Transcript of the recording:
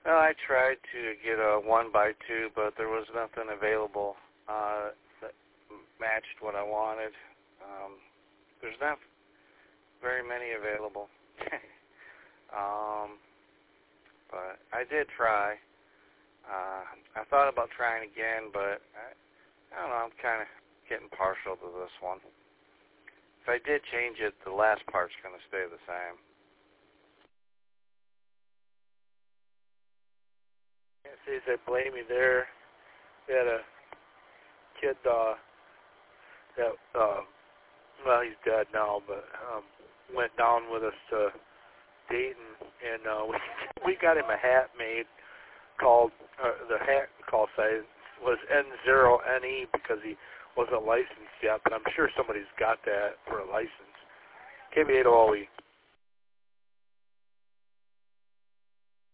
Well, I tried to get a 1x2, but there was nothing available that matched what I wanted. There's not very many available. But I did try. I thought about trying again, but I don't know, I'm kind of getting partial to this one. If I did change it, the last part's going to stay the same. Can't say as I blame you there. We had a kid that, well, he's dead now, but went down with us to Dayton, and we got him a hat made called, the hat call size was N0NE because he wasn't licensed yet, but I'm sure somebody's got that for a license. KB8OLE.